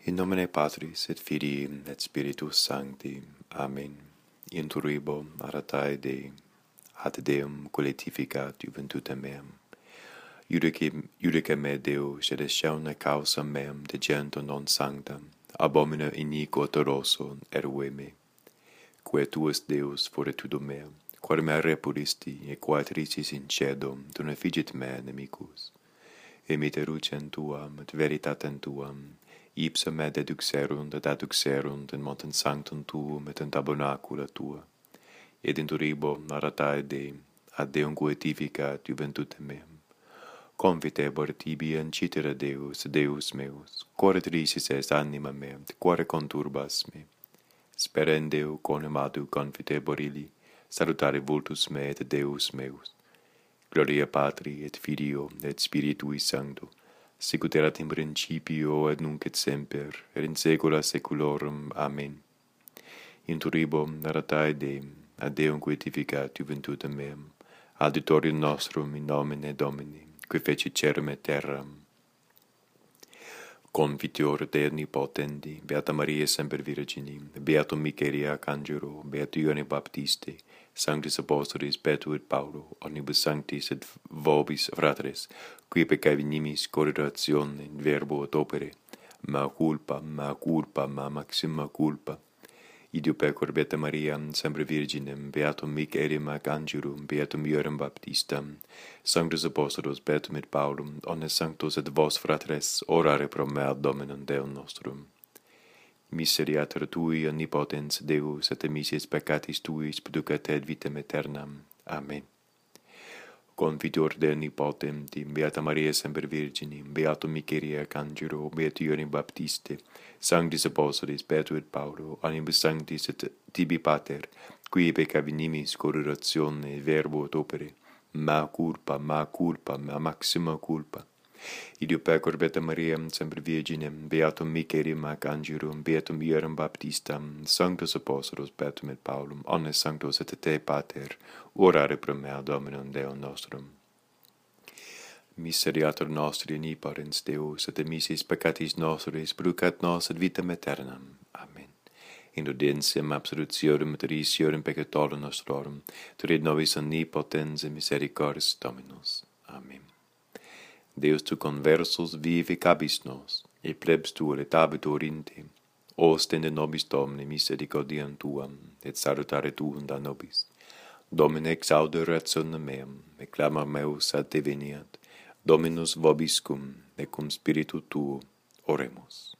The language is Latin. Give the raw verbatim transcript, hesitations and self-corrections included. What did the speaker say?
In nomine Patris et Filii et Spiritus Sancti. Amen. In turribo aratae Dei, ad Deum collectificat juventutem meam. Judice, judice me Deus, et esciaune causa meam de gento non sancta, abomina iniquo toroso erue me. Quae tuus Deus fortitudo mea, quare me repuristi, e quae tricis in cedum, tu ne figit me nemicus. Emite rucem tuam, et veritatem tuam, ipsa me deduxerunt et adduxerunt in montem sanctum tuum et in tabernacula tua. Et in turribo narratae Dei, ad Deum coetificat juventutem meam. Confitebor tibi incitera Deus, Deus meus, quare tricis est anima mea, quare conturbas me. Spera in Deo conem adu confitebor illi, salutare vultus me et Deus meus. Gloria Patri et Filio et Spiritui Sancto, sicut erat in principio et nunc et semper, et in saecula saeculorum. Amen. In turribo narratae Dei, ad Deum coetificat juventutem meam, auditorium nostrum in nomine Domini, qui fecit caelum et terram. Confiteor Dei omnipotendi, Beata Maria semper Virgini, Beatum Michael Arcangelo, Beatum Ioanne Baptiste, Sanctis Apostolis Petru et Paulo, omnibus sanctis et vobis fratres, qui peccavi nimis correlatione in verbo et opere, ma culpa, ma culpa, ma maxima culpa. Idio pecor Beata Maria, semper Virginem, Beatum Michaelem Arcangelum, Beatum Ioannem Baptistam, Sanctus Apostolos Petrem et Paulum, omnes sanctos et vos fratres, orare pro me ad Dominum Deum nostrum. Miseriater Tui, omnipotens Deus, et misis peccatis Tuis, producat et vitam aeternam. Amen. Confiteor Dei omnipotenti, Beata Maria semper Virgini, Beatum Michael Arcangelo, Beatum Ioanne Baptiste, Sanctis Apostolis Petru et Paulo, omnibus sanctis et tibi Pater, qui peccavi nimis correlatione verbo et opere, ma culpa, ma culpa, ma maxima culpa. Idio pecor Beata Maria semper Virginem, Beatum Michaelem Arcangelum, Beatum Ioannem Baptistam, Sanctus Apostolos Petrum et Paulum, omnes sanctos et te Pater, orare pro me ad Dominum Deum nostrum. Miseriater nostri omnipotens Deus, et misis peccatis nostris, producat nos ad vitam aeternam. Amen. Indulgentiam absolutionem et remissionem peccatorum nostrorum, turit nobis omnipotens et misericordis Dominus. Amen. Deus tu conversus vivificabis nos, et plebs tu retabitur in te, ostende nobis Domine misericordiam tuam, et salutare tuum da nobis. Domine exaude rationem meam, et clamor meus ad te veniat, Dominus vobiscum, et cum spiritu tuo oremus.